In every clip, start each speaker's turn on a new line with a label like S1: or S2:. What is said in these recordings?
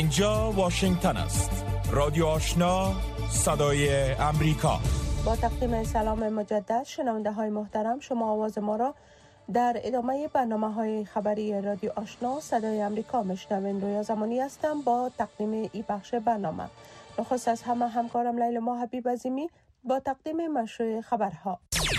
S1: اینجا واشنگتن است. رادیو آشنا، صدای امریکا.
S2: با تقدیم سلام مجدد شنونده های محترم، شما آواز ما را در ادامه برنامه های خبری رادیو آشنا صدای امریکا میشنوین. رویا زمانی هستم با تقدیم این بخش برنامه. نخست از همه همکارم لیلا حبیب عظیمی با تقدیم مشروع خبرها.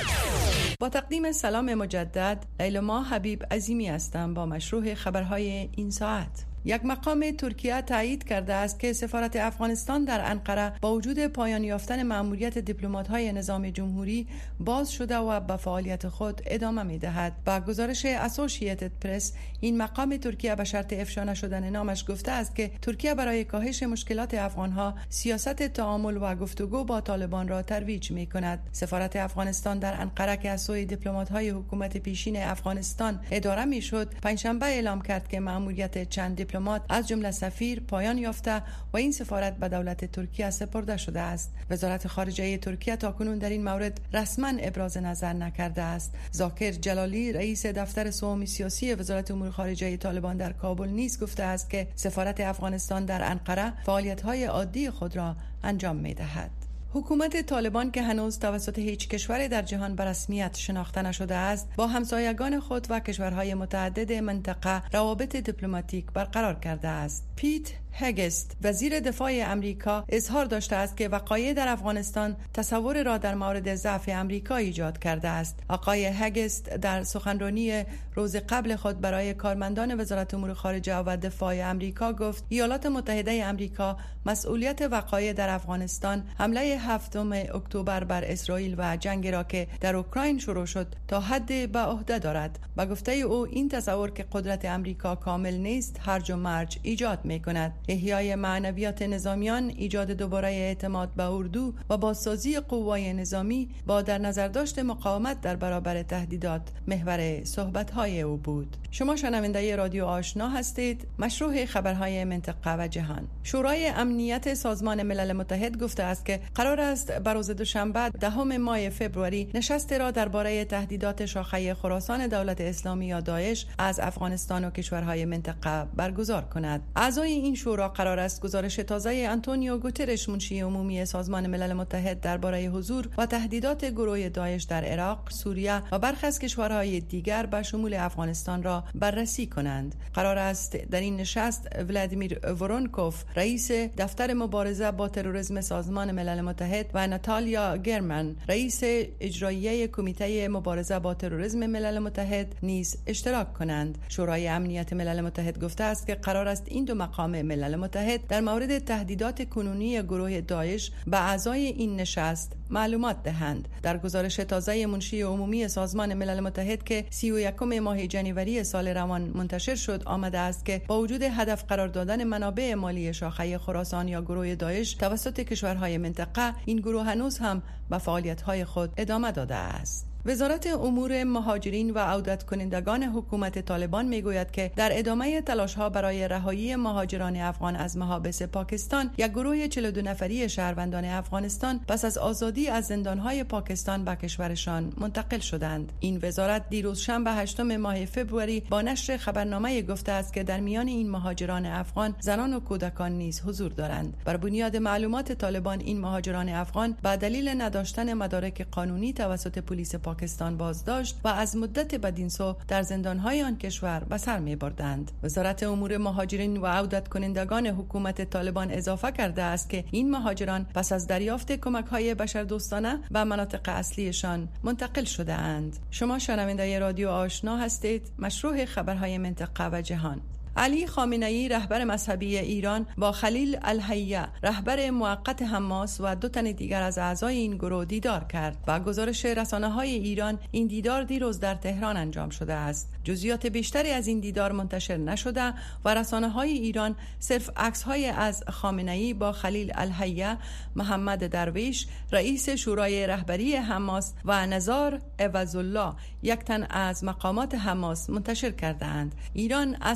S3: با تقدیم سلام مجدد، لیلا حبیب عظیمی هستم با مشروع خبرهای این ساعت. یک مقام ترکیه تایید کرده است که سفارت افغانستان در انقره با وجود پایان یافتن مأموریت دیپلمات‌های نظام جمهوری باز شده و به فعالیت خود ادامه می‌دهد. با گزارش اسوسییتد پرس، این مقام ترکیه به شرط افشا نشدن نامش گفته است که ترکیه برای کاهش مشکلات افغان‌ها سیاست تعامل و گفتگو با طالبان را ترویج می‌کند. سفارت افغانستان در انقره که از سوی دیپلمات‌های حکومت پیشین افغانستان اداره می‌شد، پنجشنبه اعلام کرد که مأموریت چند دیپلمات از جمله سفیر پایان یافته و این سفارت به دولت ترکیه سپرده شده است. وزارت خارجه ترکیه تاکنون در این مورد رسما ابراز نظر نکرده است. ذاکر جلالی رئیس دفتر سوم سیاسی وزارت امور خارجه طالبان در کابل نیز گفته است که سفارت افغانستان در انقره فعالیت‌های عادی خود را انجام می‌دهد. حکومت طالبان که هنوز توسط هیچ کشوری در جهان به رسمیت شناخته نشده است، با همسایگان خود و کشورهای متعدد منطقه روابط دیپلماتیک برقرار کرده است. پیت هگست وزیر دفاع امریکا اظهار داشته است که وقایع در افغانستان تصور را در مورد ضعف امریکا ایجاد کرده است. آقای هگست در سخنرانی روز قبل خود برای کارمندان وزارت امور خارجه و دفاع امریکا گفت ایالات متحده امریکا مسئولیت وقایع در افغانستان، حمله 7 اکتبر بر اسرائیل و جنگ را که در اوکراین شروع شد تا حد به عهده دارد. با گفته او این تصور که قدرت امریکا کامل نیست هرج و مرج ایجاد می کند. احیای معنویات نظامیان، ایجاد دوباره اعتماد به اردو و بازسازی قوای نظامی با در نظر داشت مقاومت در برابر تهدیدات محور صحبت‌های او بود. شما شنونده رادیو آشنا هستید. مشروع خبرهای منطقه و جهان. شورای امنیت سازمان ملل متحد گفته است که قرار است بر روز دوشنبه 10 ماه فوریه نشست را درباره تهدیدات شاخه خراسان دولت اسلامی یا داعش از افغانستان و کشورهای منطقه برگزار کند. اعضای این شورا قرار است گزارش تازه آنتونیو گوترش منشی عمومی سازمان ملل متحد درباره حضور و تهدیدات گروه داعش در عراق، سوریه و برخی از کشورهای دیگر به شمول افغانستان را بررسی کنند. قرار است در این نشست ولادیمیر ورونکوف رئیس دفتر مبارزه با تروریسم سازمان ملل متحد و ناتالیا گرمن رئیس اجرایی کمیته مبارزه با تروریسم ملل متحد نیز اشتراک کنند. شورای امنیت ملل متحد گفته است که قرار است این دو مقام ملل متحد در مورد تهدیدات کنونی گروه داعش به اعضای این نشست معلومات دهند. در گزارش تازه منشی عمومی سازمان ملل متحد که 31 ماه جنوری سال روان منتشر شد آمده است که با وجود هدف قرار دادن منابع مالی شاخه خراسان یا گروه داعش توسط کشورهای منطقه، این گروه هنوز هم به فعالیت‌های خود ادامه داده است. وزارت امور مهاجرین و عودت کنندگان حکومت طالبان میگوید که در ادامه تلاش‌ها برای رهایی مهاجران افغان از محابس پاکستان، یک گروه 42 نفری شهروندان افغانستان پس از آزادی از زندان‌های پاکستان به کشورشان منتقل شدند. این وزارت دیروز شنبه 8 ماه فوریه با نشر خبرنامه گفته است که در میان این مهاجران افغان زنان و کودکان نیز حضور دارند. بر بنیاد معلومات طالبان، این مهاجران افغان به دلیل نداشتن مدارک قانونی توسط پلیس پاکستان بازداشت و از مدت بدینسو در زندان‌های آن کشور به سر می‌بردند. وزارت امور مهاجرین و عودت کنندگان حکومت طالبان اضافه کرده است که این مهاجران پس از دریافت کمک‌های بشردوستانه به مناطق اصلیشان منتقل شده اند. شما شنونده رادیو آشنا هستید. مشروع خبرهای منطقه و جهان. علی خامنه‌ای رهبر مذهبی ایران با خلیل الحیه رهبر موقت حماس و 2 تن دیگر از اعضای این گروه دیدار کرد. با گزارش رسانه‌های ایران، این دیدار دیروز در تهران انجام شده است. جزئیات بیشتری از این دیدار منتشر نشده و رسانه‌های ایران صرف عکس‌های از خامنه‌ای با خلیل الحیه، محمد درویش رئیس شورای رهبری حماس و نزار عوض‌الله، 1 تن از مقامات حماس منتشر کردند. ایران از حماس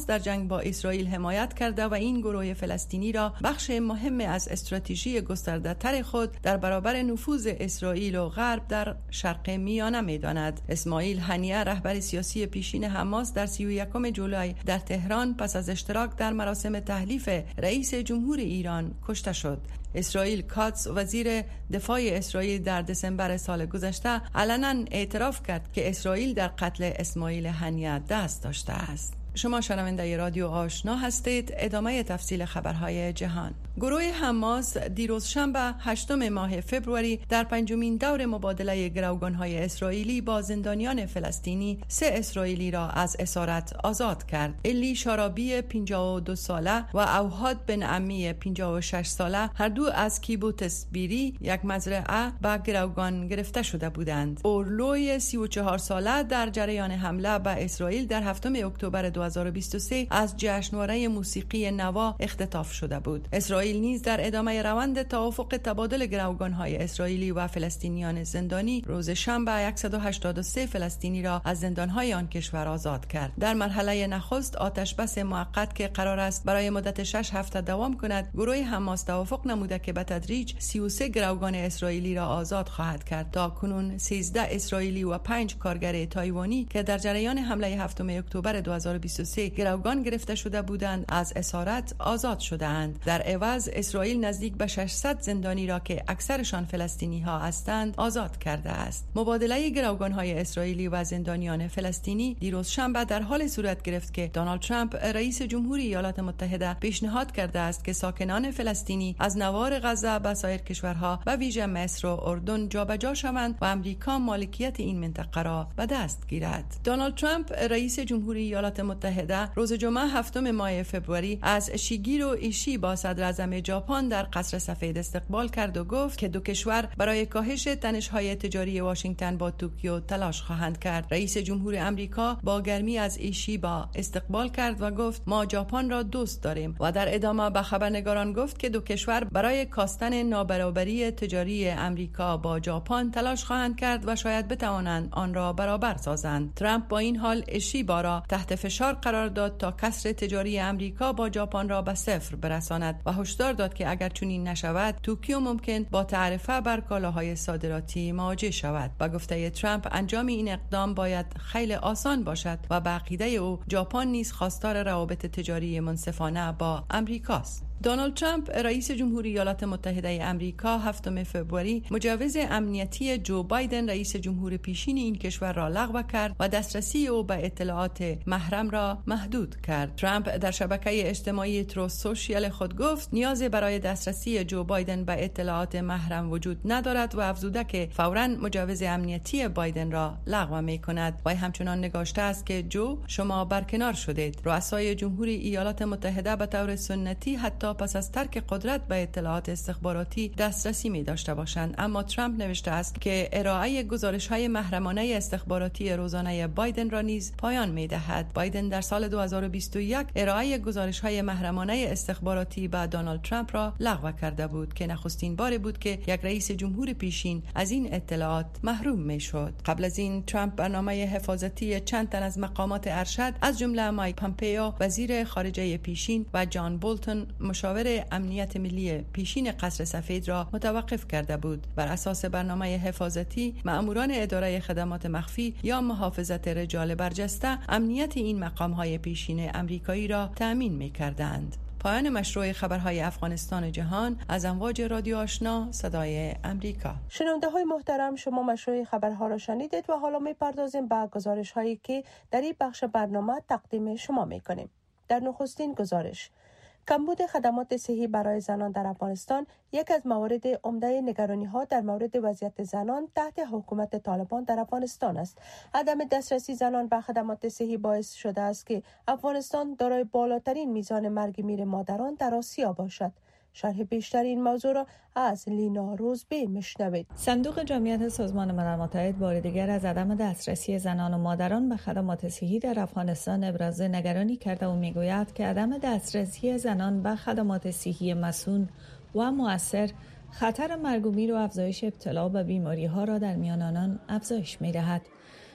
S3: در جنگ با اسرائیل حمایت کرده و این گروه فلسطینی را بخش مهم از استراتژی گسترده‌تر خود در برابر نفوذ اسرائیل و غرب در شرق میانه می‌داند. اسماعیل هنیه رهبر سیاسی پیشین حماس در 31 جولای در تهران پس از اشتراک در مراسم تحلیف رئیس جمهور ایران کشته شد. اسرائیل کاتس وزیر دفاع اسرائیل در دسامبر سال گذشته علنا اعتراف کرد که اسرائیل در قتل اسماعیل هنیه دست داشته است. شما شنونده رادیو آشنا هستید. ادامه تفصیل خبرهای جهان. گروه حماس دیروز شنبه 8 ماه فوریه در پنجمین دور مبادله گروگان‌های اسرائیلی با زندانیان فلسطینی 3 اسرائیلی را از اسارت آزاد کرد. الی شارابی 52 ساله و اوهاد بن عمی 56 ساله هر دو از کیبوتس بیری یک مزرعه به گروگان گرفته شده بودند. اورلوی 34 ساله در جریان حمله به اسرائیل در 7 اکتبر 2023 از جشنواره موسیقی نوا اختطاف شده بود. اسرائیل نیز در ادامه روند توافق تبادل گروگان‌های اسرائیلی و فلسطینیان زندانی روز شنبه 183 فلسطینی را از زندان‌های آن کشور آزاد کرد. در مرحله نخست آتش بس موقت که قرار است برای مدت 6 هفته دوام کند، گروه حماس توافق نموده که به تدریج 33 گروگان اسرائیلی را آزاد خواهد کرد. تا کنون 13 اسرائیلی و 5 کارگر تایوانی که در جریان حمله 7 اکتبر 2023 گروگان گرفته شده بودند از اسارت آزاد شده‌اند. در عوض اسرائیل نزدیک به 600 زندانی را که اکثرشان فلسطینی ها هستند آزاد کرده است. مبادله گروگان های اسرائیلی و زندانیان فلسطینی دیروز شنبه در حال صورت گرفت که دونالد ترامپ رئیس جمهوری ایالات متحده پیشنهاد کرده است که ساکنان فلسطینی از نوار غزه به سایر کشورها و ویژه مصر و اردن جابجا شوند و امریکا مالکیت این منطقه را به دست گیرد. دونالد ترامپ رئیس جمهوری ایالات متحده روز جمعه 7 ماه فوریه از شیگیرو ایشی با صدر اعظم ژاپن در قصر سفید استقبال کرد و گفت که دو کشور برای کاهش تنش‌های تجاری واشنگتن با توکیو تلاش خواهند کرد. رئیس جمهور امریکا با گرمی از ایشی با استقبال کرد و گفت ما ژاپن را دوست داریم و در ادامه به خبرنگاران گفت که دو کشور برای کاستن نابرابری تجاری امریکا با ژاپن تلاش خواهند کرد و شاید بتوانند آن را برابر سازند. ترامپ با این حال ایشی را تحت فشار قرار داد تا کسر تجاری امریکا با ژاپن را به صفر برساند و هشدار داد که اگر چنین نشود توکیو ممکن با تعرفه بر کالاهای صادراتی مواجه شود. با گفته ترامپ انجام این اقدام باید خیلی آسان باشد و به عقیده او ژاپن نیز خواستار روابط تجاری منصفانه با امریکاست. دونالد ترامپ رئیس جمهوری ایالات متحده امریکا 7 فوریه مجوز امنیتی جو بایدن رئیس جمهور پیشین این کشور را لغو کرد و دسترسی او به اطلاعات محرم را محدود کرد. ترامپ در شبکه اجتماعی تروث سوشیال خود گفت نیازی برای دسترسی جو بایدن به اطلاعات محرم وجود ندارد و افزوده که فوراً مجوز امنیتی بایدن را لغو می‌کند. و همچنان نگاشته است که جو شما برکنار شدید. رؤسای جمهوری ایالات متحده به طور سنتی حتی پس از ترک قدرت به اطلاعات استخباراتی دسترسی می داشته باشند، اما ترامپ نوشته است که ارائه گزارش‌های محرمانه استخباراتی روزانه بایدن را نیز پایان می دهد. بایدن در سال 2021 ارائه گزارش‌های محرمانه استخباراتی به دونالد ترامپ را لغو کرده بود که نخستین بار بود که یک رئیس جمهور پیشین از این اطلاعات محروم می شد. قبل از این ترامپ برنامه حفاظتی چند تن از مقامات ارشد از جمله مایک پامپئو وزیر خارجه پیشین و جان بولتون مشاور امنیت ملی پیشین قصر سفید را متوقف کرده بود. بر اساس برنامه حفاظتی مأموران اداره خدمات مخفی یا محافظت رجال برجسته امنیت این مقام‌های پیشین امریکایی را تأمین می‌کردند. پایان مشروع خبرهای افغانستان جهان از امواج رادیو آشنا صدای امریکا.
S2: شنونده‌های محترم، شما مشروع خبرها را شنیدید و حالا می‌پردازیم به گزارش‌هایی که در این بخش برنامه تقدیم شما می‌کنیم. در نخستین گزارش، کمبود خدمات صحی برای زنان در افغانستان یک از موارد عمده نگرانی‌ها در مورد وضعیت زنان تحت حکومت طالبان در افغانستان است. عدم دسترسی زنان به خدمات صحی باعث شده است که افغانستان دارای بالاترین میزان مرگ میر مادران در آسیا باشد. شرح بیشتر این موضوع را از لینا روزبه میشنوید.
S4: صندوق جمعیت سازمان ملل متحد بار دیگر از عدم دسترسی زنان و مادران به خدمات صحی در افغانستان ابراز نگرانی کرده و میگوید که عدم دسترسی زنان به خدمات صحی مسئول و مؤثر خطر مرگ و میر و افزایش ابتلا به بیماری‌ها را در میان آنان افزایش می‌دهد.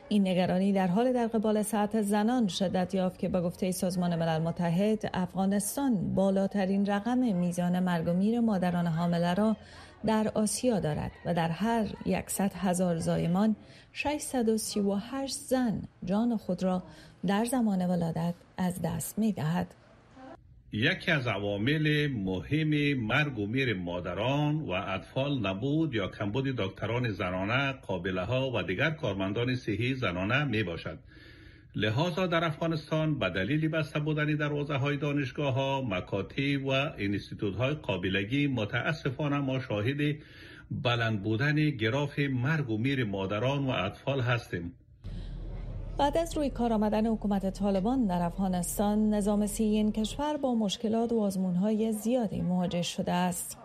S4: این نگرانی در حال در قبال سطح زنان شدت یافت که به گفته سازمان ملل متحد افغانستان بالاترین رقم میزان مرگ و میر مادران حامله را در آسیا دارد و در هر 100,000 زایمان 638 زن جان خود را در زمان ولادت از دست می دهد.
S5: یکی از عوامل مهم مرگ و میر مادران و اطفال نبود یا کمبود دکتران زنانه، قابله ها و دیگر کارمندان صحی زنانه می باشد. لذا در افغانستان به دلیل بسته بودن دروازه های دانشگاه ها، مکاتب و انستیتوت های قابلگی متاسفانه ما شاهد بلند بودن گراف مرگ و میر مادران و اطفال هستیم.
S4: بعد از روی کار آمدن حکومت طالبان در افغانستان، نظام صحی این کشور با مشکلات و آزمون‌های زیادی مواجه شده است.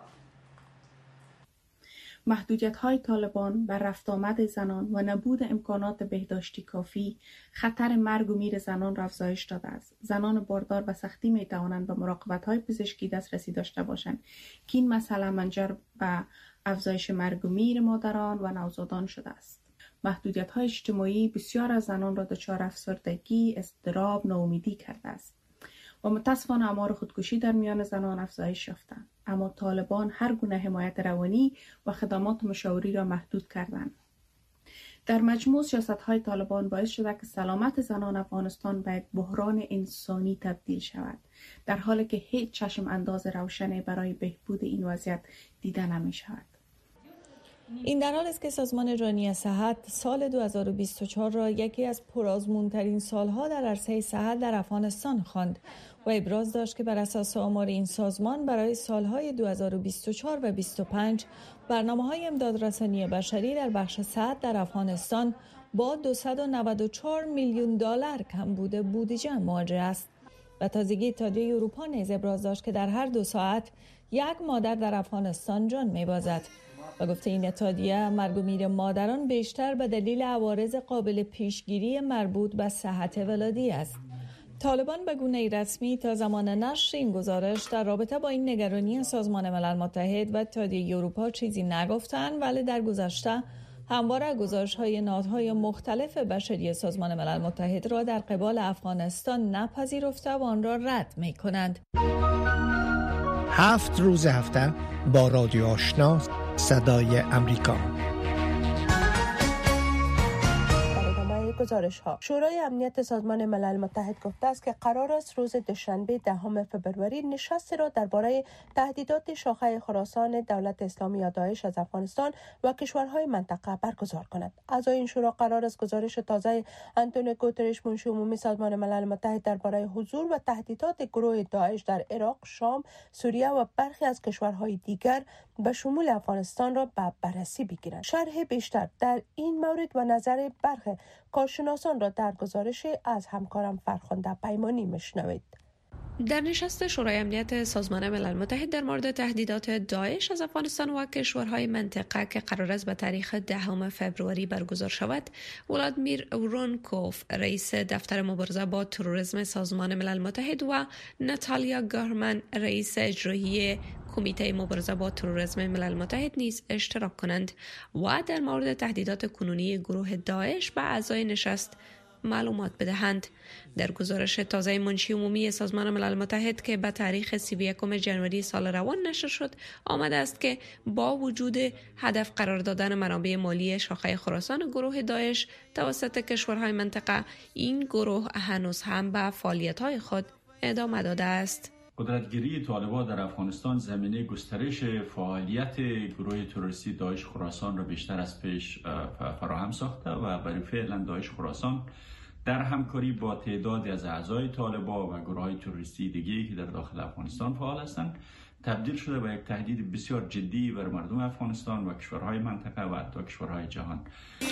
S6: محدودیت‌های طالبان بر رفت آمد زنان و نبود امکانات بهداشتی کافی خطر مرگ و میر زنان را افزایش داده است. زنان باردار به سختی می‌توانند به مراقبت‌های پزشکی دسترسی داشته باشند که این مسئله منجر به افزایش مرگ و میر مادران و نوزادان شده است. محدودیت‌های اجتماعی بسیار از زنان را دچار افسردگی، اضطراب، ناامیدی کرده است و متأسفانه آمار خودکشی در میان زنان افزایش یافتند. اما طالبان هر گونه حمایت روانی و خدمات مشاوری را محدود کردند. در مجموع سیاست‌های طالبان باعث شده که سلامت زنان افغانستان به یک بحران انسانی تبدیل شود، در حالی که هیچ چشم انداز روشنی برای بهبود این وضعیت دیده نمی‌شود.
S4: این در حال است که سازمان جهانی صحت سال 2024 را یکی از پرآزمون‌ترین سالها در عرصه صحت در افغانستان خواند و ابراز داشت که بر اساس آمار این سازمان برای سالهای 2024 و 2025 برنامه‌های امدادرسانی بشری در بخش صحت در افغانستان با 294 میلیون دلار کمبود بودجه مواجه است. و تازگی اتحادیه اروپا نیز ابراز داشت که در هر 2 ساعت یک مادر در افغانستان جان می‌بازد. و گفته این اتحادیه مرگ و میر مادران بیشتر به دلیل عوارض قابل پیشگیری مربوط به صحت ولادی است. طالبان به گونه‌ای رسمی تا زمان نشر این گزارش در رابطه با این نگرانی سازمان ملل متحد و اتحادیه اروپا چیزی نگفتند، ولی در گذشته همواره گزارش‌های نهادهای مختلف بشری سازمان ملل متحد را در قبال افغانستان نپذیرفته و آن را رد می‌کنند.
S7: 7 روز هفته با رادیو آشنا صدای امریکا.
S2: گزارش ها. شورای امنیت سازمان ملل متحد گفته است که قرار است روز دوشنبه 10 فوریه نشستی را درباره تهدیدات شاخه خراسان دولت اسلامی یا داعش از افغانستان و کشورهای منطقه برگزار کند. اعضای این شورا قرار است گزارش تازه آنتونیو گوترش منشی عمومی سازمان ملل متحد درباره حضور و تهدیدات گروه داعش در عراق، شام، سوریه و برخی از کشورهای دیگر به شمول افغانستان را به بررسی بگیرند. شرح بیشتر در این مورد و نظر برخی کارشناسان را در گزارش از همکارم فرخنده پیمانی میشنوید.
S8: در نشست شورای امنیت سازمان ملل متحد در مورد تهدیدات داعش از افغانستان و کشورهای منطقه که قرار است به تاریخ 10 فوریه برگزار شود، ولادیمیر ورونکوف رئیس دفتر مبارزه با تروریسم سازمان ملل متحد و ناتالیا گارمن رئیس اجرایی کمیته مبارزه با تروریسم ملل متحد نیز اشتراک کنند و در مورد تهدیدات کنونی گروه داعش به اعضای نشست معلومات بدهند. در گزارش تازه منشی عمومی سازمان ملل متحد که به تاریخ 31 ژانویه سال روان نشر شد، آمده است که با وجود هدف قرار دادن منابع مالی شاخه خراسان گروه داعش توسط کشورهای منطقه، این گروه هنوز هم به فعالیت‌های خود ادامه داده است.
S9: قدرتگیری طالبان در افغانستان زمینه گسترش فعالیت گروه تروریستی داعش خراسان را بیشتر از پیش فراهم ساخته و برای فعلا داعش خراسان در همکاری با تعدادی از اعضای طالبان و گروه‌های تروریستی دیگری که در داخل افغانستان فعال هستند تبدیل شده به یک تهدید بسیار جدی بر مردم افغانستان و کشورهای منطقه و حتی کشورهای جهان.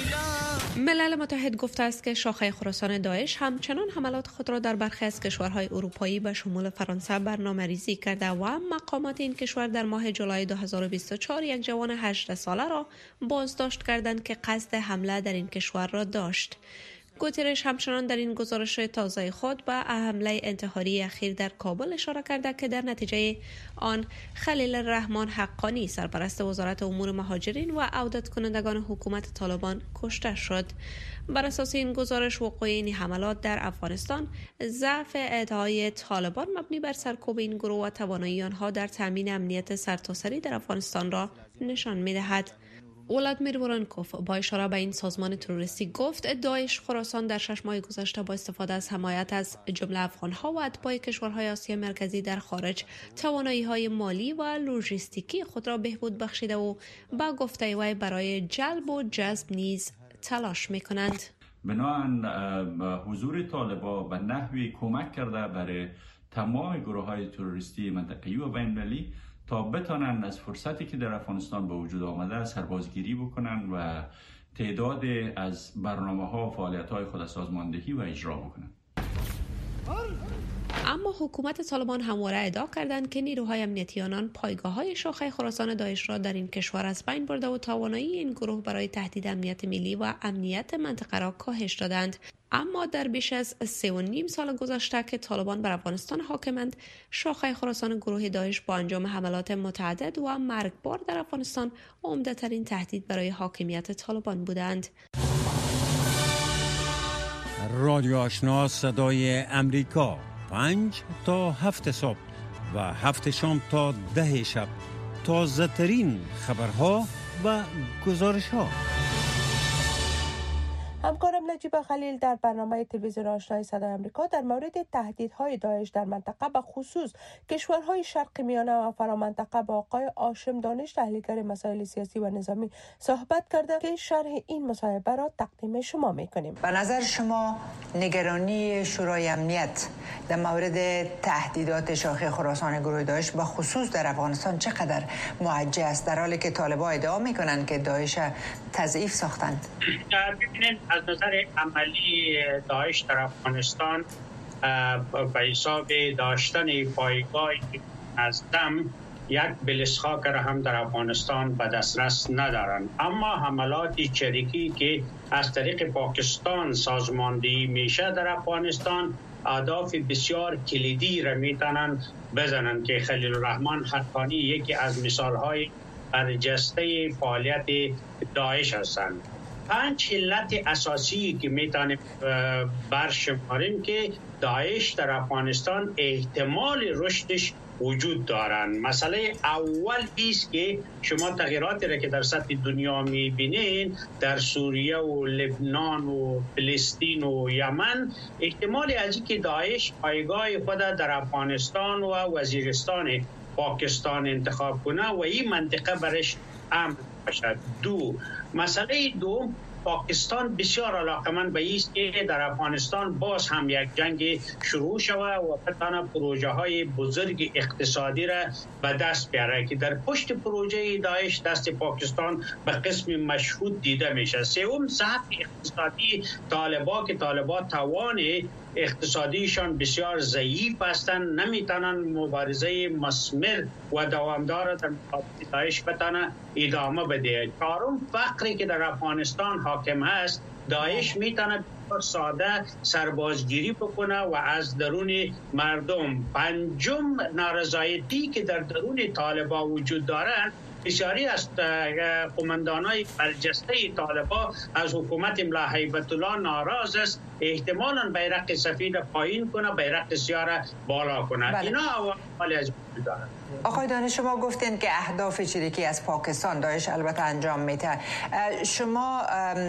S8: ملل متحد گفته است که شاخه خراسان داعش همچنان حملات خود را در برخی از کشورهای اروپایی به شمول فرانسه برنامه‌ریزی کرده و مقامات این کشور در ماه جولای 2024 یک جوان 18 ساله را بازداشت کردند که قصد حمله در این کشور را داشت. گوترش همچنان در این گزارش تازه خود به حمله انتحاری اخیر در کابل اشاره کرده که در نتیجه آن خلیل الرحمن حقانی سرپرست وزارت امور مهاجرین و عودت کنندگان حکومت طالبان کشته شد. بر اساس این گزارش وقوع این حملات در افغانستان ضعف ادعای طالبان مبنی بر سرکوب این گروه و توانایی آنها در تامین امنیت سرتاسری در افغانستان را نشان می‌دهد. ولادیمیر ورانکوف با اشاره به این سازمان تروریستی گفت داعش خراسان در 6 ماه گذشته با استفاده از حمایت از جمله افغان‌ها و اتباع کشورهای آسیا مرکزی در خارج توانایی‌های مالی و لوجستیکی خود را بهبود بخشیده و با گفته وی برای جلب و جذب نیز تلاش می‌کنند.
S9: بنابراین حضور طالبان به نحوی کمک کرده برای تمام گروه‌های تروریستی منطقه‌ای و بین‌المللی تا بتانند از فرصتی که در افغانستان به وجود آمده سربازگیری بکنند و تعداد از برنامه‌ها و فعالیت‌های خود سازماندهی و اجرا بکنند.
S8: اما حکومت طالبان همواره ادعا کردند که نیروهای امنیتی آنان پایگاه‌های شاخه خراسان داعش را در این کشور از بین برده و توانایی این گروه برای تهدید امنیت ملی و امنیت منطقه را کاهش دادند. اما در بیش از 3.5 سال گذشته که طالبان بر افغانستان حاکمند، شاخه خراسان گروه داعش با انجام حملات متعدد و مرگبار در افغانستان عمده‌ترین تهدید برای حاکمیت طالبان بودند.
S10: رادیو آشنا صدای امریکا 5 تا 7 صبح و 7 شام تا 10 شب تازه ترین خبرها و گزارش ها.
S2: همکارم نجیب خلیل در برنامه تلویزیون آشنای صدای آمریکا در مورد تهدیدهای داعش در منطقه به خصوص کشورهای شرق میانه و فرامنطقه با آقای هاشم دانش تحلیلگر مسائل سیاسی و نظامی صحبت کرده که شرح این مصاحبه را تقدیم شما میکنیم.
S11: به نظر شما نگرانی شورای امنیت در مورد تهدیدات شاخه خراسان گروه داعش به خصوص در افغانستان چقدر موجه است در حالی که طالبان ادعا میکنند که داعش تضعیف ساختند؟
S12: ببینید از نظر عملی داعش در افغانستان به حساب داشتن پایگاهی منظم یک بلسخاک را هم در افغانستان به دسترس ندارند، اما حملات چریکی که از طریق پاکستان سازماندهی میشه در افغانستان اهداف بسیار کلیدی را میتونند بزنند که خلیل الرحمن حقانی یکی از مثالهای برجسته فعالیت داعش هستند. 5 علت اساسی که میتونیم برشماریم که داعش در افغانستان احتمال رشدش وجود دارند. مسئله اول است که شما تغییراتی را که در سطح دنیا میبینین در سوریه و لبنان و فلسطین و یمن، احتمال از اینکه داعش پایگاه خود در افغانستان و وزیرستان پاکستان انتخاب کنه و این منطقه برش امن باشد. مسئله دوم، پاکستان بسیار علاقمند به است که در افغانستان باز هم یک جنگ شروع شود و بتانه پروژه های بزرگ اقتصادی را به دست بیاره که در پشت پروژه داعش دست پاکستان به قسم مشهود دیده میشه. سوم، ضعف اقتصادی طالبان که طالبان توان اقتصادیشان بسیار ضعیف هستند، نمیتونن مبارزه مثمر و دوامدار در مقابل داعش بتانه ادامه بده. چهارم، فقری که در افغانستان حاکم است، داعش میتونه ساده سربازگیری بکنه و از درون مردم. پنجم، نارضایتی که در درون طالبان وجود دارند. بسیاری از قماندانای برجسته طالبان از حکومت ملا هیبت الله ناراض است، احتمالاً بیرق سفید پایین کنه، بیرق سیاه را بالا کنه.
S11: بله.
S12: اینا عوامل از وجود دارند.
S11: آقای دانش، شما گفتین که اهداف چریکی از پاکستان داعش البته انجام میده. شما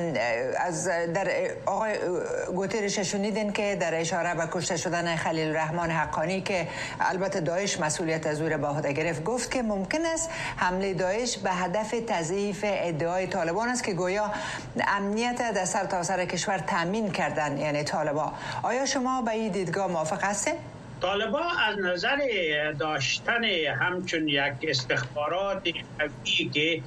S11: از در آقای گوترش شنیدین که در اشاره به کشته شدن خلیل الرحمن حقانی که البته داعش مسئولیت از او را به عهده گرفت، گفت که ممکن است حمله داعش به هدف تضعیف ادعای طالبان است که گویا امنیت در سرتاسر کشور تامین کردن، یعنی طالبان. آیا شما به این دیدگاه موافق هستید؟
S12: طالبان از نظر داشتن همچون یک استخبارات قوی که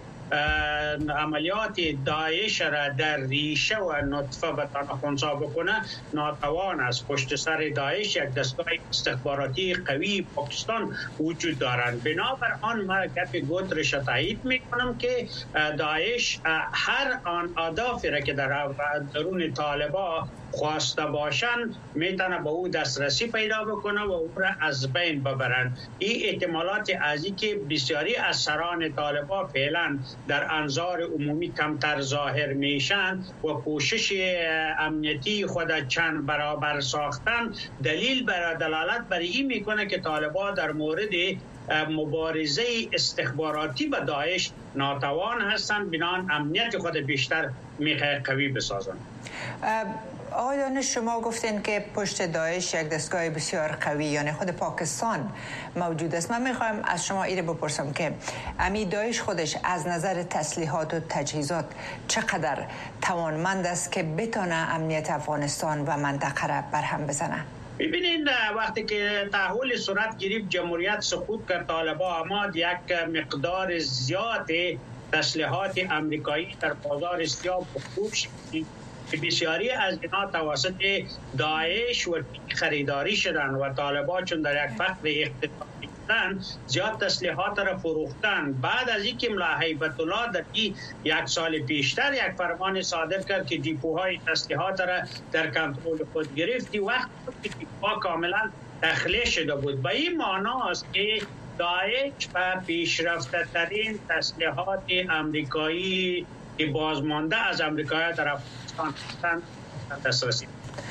S12: عملیات داعش را در ریشه و نطفه به خنثی بکنه ناتوان است. پشت سر داعش یک دستگاه استخباراتی قوی پاکستان وجود دارند. بنابر آن من گپ گوترش تایید میکنم که داعش هر آن اهدافی را که در درون طالبان خواسته باشن میتونه به او دسترسی پیدا بکنه و او را از بین ببرن. این احتمالات ازی که بسیاری از سران طالبان فعلا در انظار عمومی کمتر ظاهر میشن و کوشش امنیتی خود چند برابر ساختن دلالت بر این میکنه که طالبان در مورد مبارزه استخباراتی با داعش ناتوان هستند، بنابراین امنیت خود بیشتر میخواه قوی بسازند.
S11: آقای دانش، شما گفتین که پشت داعش یک دستگاه بسیار قوی یعنی خود پاکستان موجود است. من میخوایم از شما ایره بپرسم که امی داعش خودش از نظر تسلیحات و تجهیزات چقدر توانمند است که بتونه امنیت افغانستان و منطقه را برهم بزنه؟
S12: ببینید وقتی که تحول صورت گرفت، جمهوریت سقوط کرد، طالبان آمد یک مقدار زیاد تسلیحات امریکایی در بازار سیاه مخلوط شد. بسیاری از اینا توسط داعش و خریداری شدن و طالبان چون در یک فقر اقتصادی بودن زیاد تسلیحات را فروختن. بعد از اینکه ملا هیبت الله در یک سال پیشتر یک فرمان صادر کرد که دیپوهای تسلیحات را در کنترل خود گرفتی، وقت که دیپوها کاملا تخلیه شده بود. به این معنی است که داعش و پیشرفته ترین تسلیحات امریکایی که بازمانده از امریکایی در افغانستان دسترسی.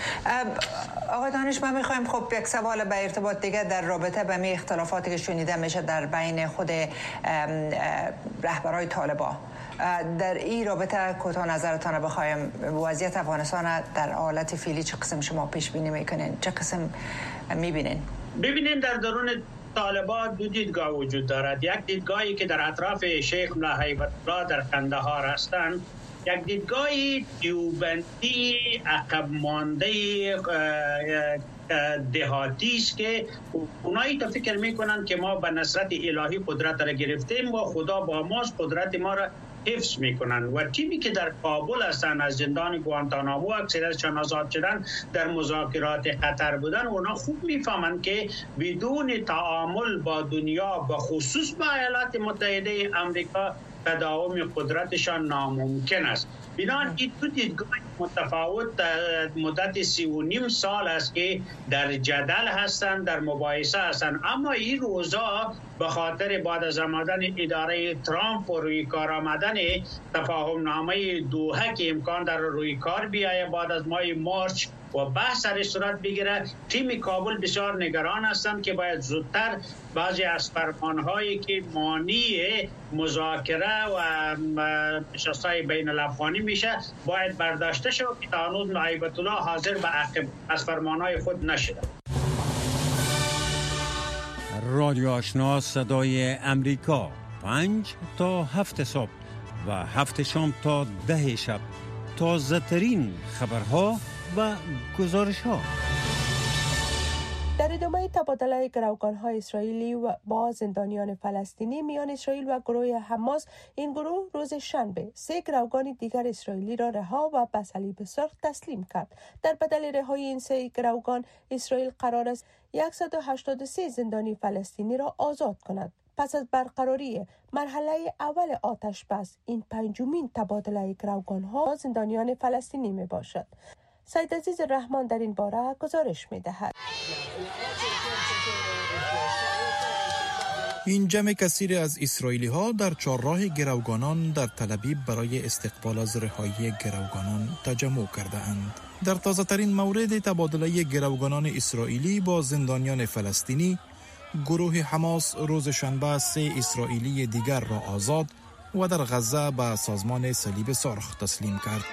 S11: آقای دانش، من میخوایم خب یک سوال به ارتباط دیگه در رابطه به می اختلافاتی که شنیده میشه در بین خود رهبرای طالبان. در این رابطه کوتاه نظرتان بخوایم، وضعیت افغانستان در حالت فعلی چه قسم شما پیش بینی میکنین؟ چه قسم میبینین؟
S12: ببینین در درون طالبان دو دیدگاه وجود دارد. یک دیدگاهی که در اطراف شیخ ملا هیبت الله در قندهار هستند، یک دیدگاهی دیوبندی عقب مانده دهاتی است که اونایی تا فکر میکنن که ما به نصرت الهی قدرت را گرفتیم و خدا با ماست، قدرت ما را حفظ میکنن. و تیمی که در کابل هستن از زندان گوانتانامو اکثریتشان آزاد شدن، در مذاکرات قطر بودن، اونا خوب میفهمند که بدون تعامل با دنیا و خصوص با ایالات متحده آمریکا تداوم قدرتشان ناممکن است. بنابراین این دو دیدگاه متفاوت مدت 3.5 سال است که در جدل هستند، در مباحثه هستند. اما این روزا به خاطر بعد از آمدن اداره ترامپ و روی کار آمدن تفاهم نامه دوحه که امکان در روی کار بیایه بعد از ماه مارچ و بحث سر صورت بگیره، تیم کابل بسیار نگران هستند که باید زودتر بعضی از فرمانهایی که مانع مذاکره و نشست‌های بین الافغانی میشه باید برداشته شود که تا هنوز هیبت الله حاضر به عقب از فرمانهای خود نشده.
S10: رادیو آشنا صدای امریکا 5 تا 7 صبح و 7 شام تا 10 شب، تازه ترین خبرها و گزارش ها.
S2: در ادامه تبادله گروگان‌های اسرائیلی و با زندانیان فلسطینی میان اسرائیل و گروه حماس، این گروه روز شنبه 3 گروگان دیگر اسرائیلی را رها و به صلیب سرخ تسلیم کرد. در بدل رهایی این 3 گروگان، اسرائیل قرار است 183 زندانی فلسطینی را آزاد کند. پس از برقراری مرحله اول آتش بس، این 5مین تبادله گروگان‌ها زندانیان فلسطینی می باشد. سید عزیز رحمان در این باره گزارش می دهد.
S13: این جمع کثیر از اسرائیلی ها در چهارراه گروگانان در تل‌آویو برای استقبال از رهایی گروگانان تجمع کرده اند. در تازه ترین مورد تبادله گروگانان اسرائیلی با زندانیان فلسطینی، گروه حماس روز شنبه 3 اسرائیلی دیگر را آزاد و در غزه به سازمان صلیب سرخ تسلیم کرد.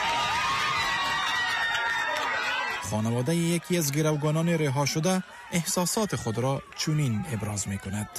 S13: خانواده یکی از گروگانان رها شده احساسات خود را چنین ابراز می‌کند.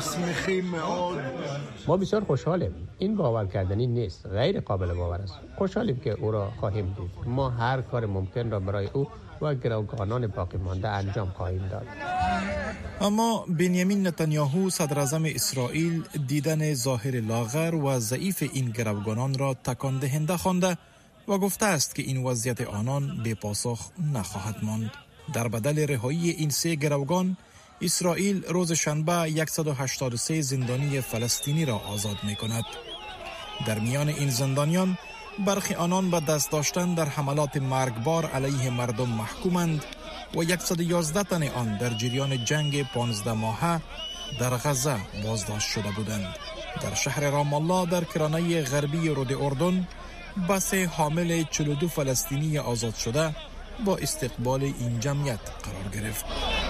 S14: ما بسیار خوشحالیم. این باور کردنی نیست، غیر قابل باور است. خوشحالیم که او را خواهیم دید. ما هر کار ممکن را برای او و گروگانان باقی مانده انجام خواهیم داد.
S13: اما بنیامین نتانیاهو صدر اعظم اسرائیل دیدن ظاهر لاغر و ضعیف این گروگانان را تکان دهنده خوانده و گفته است که این وضعیت آنان بے پاسخ نخواهد ماند. در بدل رهایی این 3 گروگان، اسرائیل روز شنبه 183 زندانی فلسطینی را آزاد می کند. در میان این زندانیان برخی آنان به دست داشتن در حملات مرگبار علیه مردم محکومند و 111 تن آن در جریان جنگ 15 ماهه در غزه بازداشت شده بودند. در شهر رام الله در کرانه غربی رود اردن بس حامل 42 فلسطینی آزاد شده با استقبال این جمعیت قرار گرفت.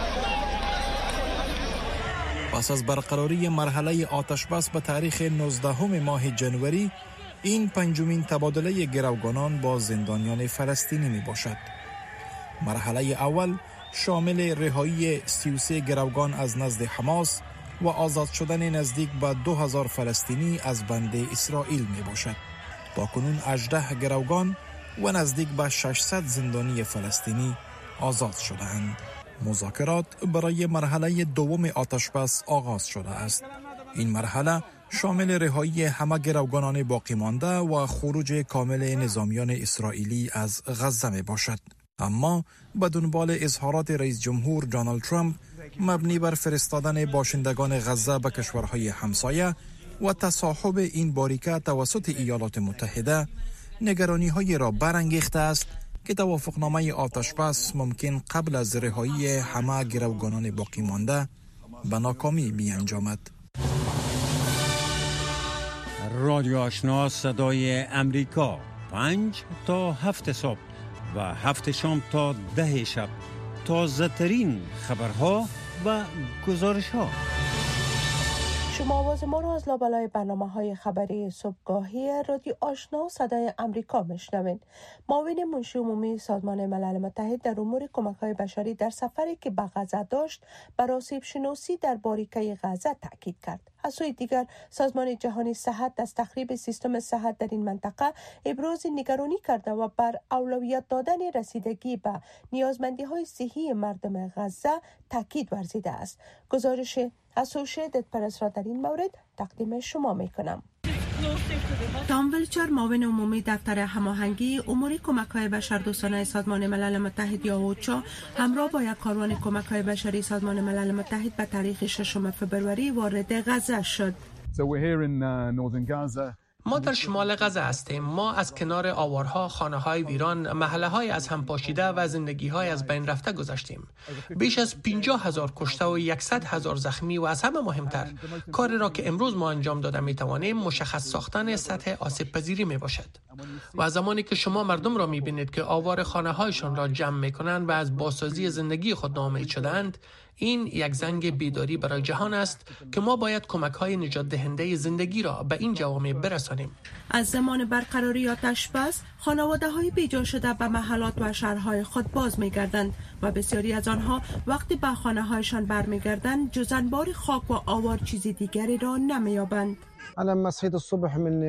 S13: پس از برقراری مرحله آتش بس به تاریخ 19 ماه جنوری، این پنجمین تبادله گروگانان با زندانیان فلسطینی می باشد. مرحله اول شامل رهایی 33 گروگان از نزد حماس و آزاد شدن نزدیک به 2000 فلسطینی از بند اسرائیل می باشد. تاکنون 18 گروگان و نزدیک به 600 زندانی فلسطینی آزاد شده اند. مذاکرات برای مرحله دوم آتش بس آغاز شده است. این مرحله شامل رهایی همه گروگانان باقی مانده و خروج کامل نظامیان اسرائیلی از غزه می باشد. اما به دنبال اظهارات رئیس جمهور دونالد ترامپ مبنی بر فرستادن باشندگان غزه به کشورهای همسایه و تصاحب این باریکه توسط ایالات متحده، نگرانی‌های را برانگیخته است که توافقنامه آتش بس ممکن قبل از رهایی همه گروگانان باقی مانده به ناکامی بیانجامد.
S10: رادیو آشنا صدای امریکا 5 تا 7 صبح و 7 شام تا 10 شب تازه ترین خبرها و گزارش ها.
S2: شما آواز ما را از لابلای برنامه‌های خبری صبحگاهی رادیو آشنا صدای امریکا میشنوید. معاون منشی عمومی سازمان ملل متحد در امور کمک‌های بشری در سفری که به غزه داشت بر آسیب شناسی در باریکه غزه تاکید کرد. از سوی دیگر سازمان جهانی صحت از تخریب سیستم صحت در این منطقه ابراز نگرانی کرده و بر اولویت دادن رسیدگی به نیازمندی‌های صحی مردم غزه تاکید ورزیده است. گزارش اسوشییتد پرس را در این مورد تقدیم شما می‌کنم. تام ولچر معاون عمومی دفتر هماهنگی امور کمک‌های بشردوستانه سازمان ملل متحد یا اوچا همراه با یک کاروان کمک‌های بشری سازمان ملل متحد به تاریخ 6 فوریه وارد غزه شد.
S15: ما در شمال غزه هستیم. ما از کنار آوارها، خانه‌های ویران، محله‌های از هم پاشیده و زندگی‌های از بین رفته گذشتیم. بیش از 50,000 کشته و 100,000 زخمی و از همه مهمتر کاری را که امروز ما انجام داده می‌توانیم مشخص ساختن سطح آسیب پذیری می‌باشد. و زمانی که شما مردم را می‌بینید که آوار خانه‌هایشان را جمع می‌کنند و از بازسازی زندگی خود ناامید شدند، این یک زنگ بیداری برای جهان است که ما باید کمک‌های نجات دهنده زندگی را به این جوامع برسانیم.
S2: از زمان برقراری آتش بس، خانواده‌های بیجا شده به محلات و شهرهای خود باز می‌گردند و بسیاری از آنها وقتی به خانه‌هایشان برمیگردند جز انبار خاک و آوار چیز دیگری را نمی‌یابند.
S16: لما صحيت الصبح من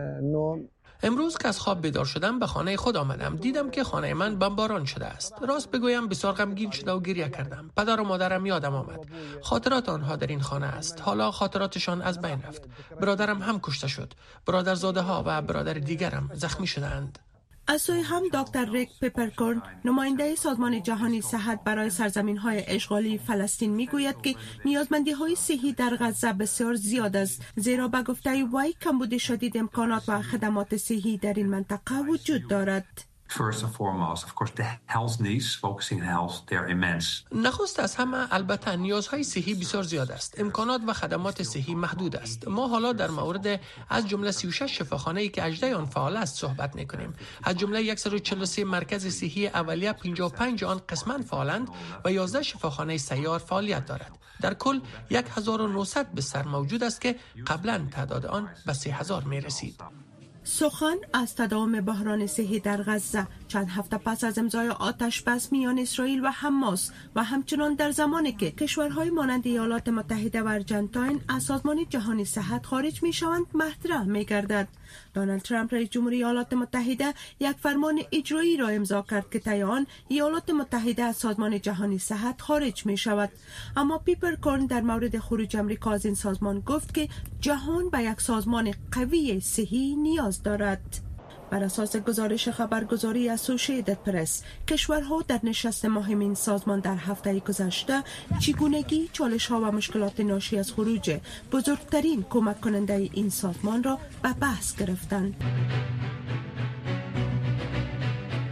S16: النوم
S15: امروز که از خواب بیدار شدم به خانه خود آمدم. دیدم که خانه من بمباران شده است. راست بگویم بسیار غمگین شده و گریه کردم. پدر و مادرم یادم آمد. خاطرات آنها در این خانه است. حالا خاطراتشان از بین رفت. برادرم هم کشته شد. برادرزاده ها و برادر دیگرم زخمی شدند.
S2: از سوی هم دکتر ریک پیپرکورن نماینده سازمان جهانی صحت برای سرزمین‌های اشغالی فلسطین میگوید که نیازمندی‌های صحی در غزه بسیار زیاد است، زیرا به گفته وی کمبود شدید امکانات و خدمات صحی در این منطقه وجود دارد.
S17: First and foremost, of course, the health needs, focusing on health, they're immense.
S15: نخست از همه البته نیازهای صحی بسیار زیاد است. امکانات و خدمات صحی محدود است. ما حالا در مورد از جمله 36 شفاخانه‌ای که 18 آن فعال است صحبت می‌کنیم. از جمله 143 مرکز صحی اولیه 55 آن قسماً فعالند و 11 شفاخانه سیار فعالیت دارد. در کل 1900 بستر موجود است که قبلاً تعداد آن به 3000 می‌رسید.
S2: سخن از تداوم بحران صحی در غزه چند هفته پس از امضای آتش بس میان اسرائیل و حماس و همچنان در زمانی که کشورهای مانند ایالات متحده و ارجنتاین از سازمان جهانی صحت خارج میشوند مطرح میگردد. دونالد ترامپ رئیس جمهور ایالات متحده یک فرمان اجرایی را امضا کرد که طی آن ایالات متحده از سازمان جهانی صحت خارج می شود. اما پیپرکورن در مورد خروج آمریکا از این سازمان گفت که جهان به یک سازمان قوی صحی نیاز دارد. بر اساس گزارش خبرگزاری اسوشییتد پرس، کشورها در نشست مهم این سازمان در هفته گذشته چگونگی چالش‌ها و مشکلات ناشی از خروج بزرگترین کمک کننده این سازمان را به بحث گرفتند.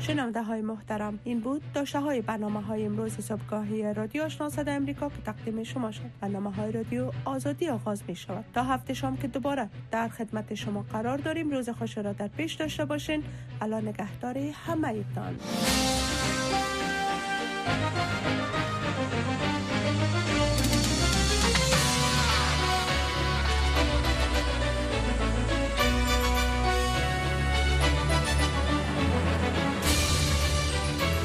S2: شنونده های محترم، این بود داشته های برنامه های امروز صبحگاهی رادیو آشنا صدای امریکا که تقدیم شما شد. برنامه های رادیو آزادی آغاز می شود. تا هفته شام که دوباره در خدمت شما قرار داریم. روز خوش را در پیش داشته باشین. الله نگهدار همه ایتان.